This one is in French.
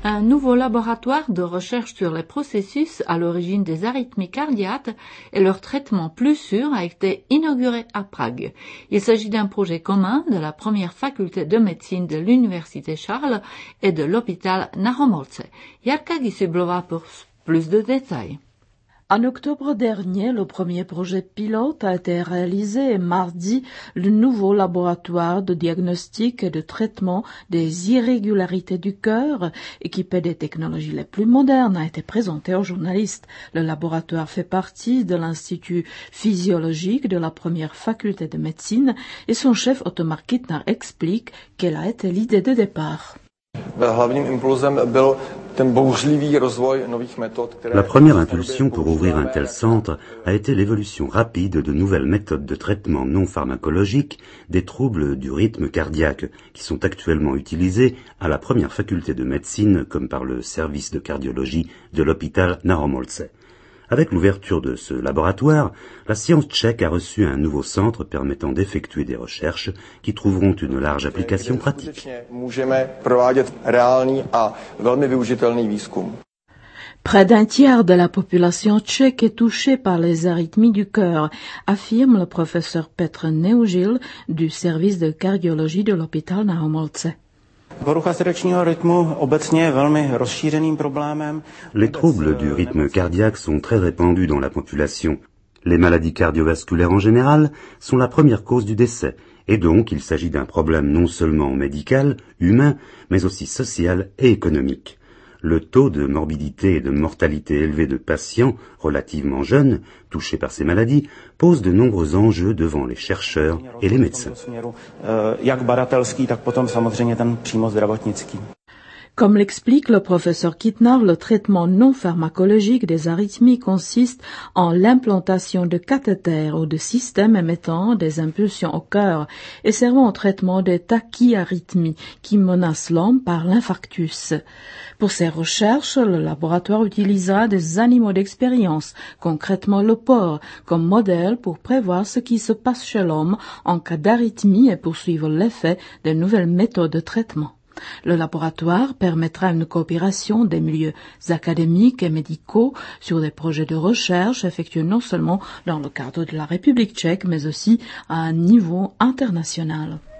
Un nouveau laboratoire de recherche sur les processus à l'origine des arythmies cardiaques et leur traitement plus sûr a été inauguré à Prague. Il s'agit d'un projet commun de la première faculté de médecine de l'Université Charles et de l'hôpital Nahum Olce. Jarka Gysiblová pour plus de détails. En octobre dernier, le premier projet pilote a été réalisé et mardi, le nouveau laboratoire de diagnostic et de traitement des irrégularités du cœur, équipé des technologies les plus modernes, a été présenté aux journalistes. Le laboratoire fait partie de l'Institut physiologique de la première faculté de médecine et son chef Ottomar Kittner explique quelle a été l'idée de départ. La première impulsion pour ouvrir un tel centre a été l'évolution rapide de nouvelles méthodes de traitement non pharmacologiques des troubles du rythme cardiaque qui sont actuellement utilisés à la première faculté de médecine comme par le service de cardiologie de l'hôpital Nahum Olce. Avec l'ouverture de ce laboratoire, la science tchèque a reçu un nouveau centre permettant d'effectuer des recherches qui trouveront une large application pratique. Près d'un tiers de la population tchèque est touchée par les arythmies du cœur, affirme le professeur Petr Neužil du service de cardiologie de l'hôpital Nahum Olce. Les troubles du rythme cardiaque sont très répandus dans la population. Les maladies cardiovasculaires en général sont la première cause du décès, et donc il s'agit d'un problème non seulement médical, humain, mais aussi social et économique. Le taux de morbidité et de mortalité élevé de patients relativement jeunes touchés par ces maladies pose de nombreux enjeux devant les chercheurs et les médecins. Comme l'explique le professeur Kittner, le traitement non pharmacologique des arythmies consiste en l'implantation de cathéters ou de systèmes émettant des impulsions au cœur et servant au traitement des tachyarrhythmies qui menacent l'homme par l'infarctus. Pour ces recherches, le laboratoire utilisera des animaux d'expérience, concrètement le porc, comme modèle pour prévoir ce qui se passe chez l'homme en cas d'arythmie et poursuivre l'effet des nouvelles méthodes de traitement. Le laboratoire permettra une coopération des milieux académiques et médicaux sur des projets de recherche effectués non seulement dans le cadre de la République tchèque, mais aussi à un niveau international.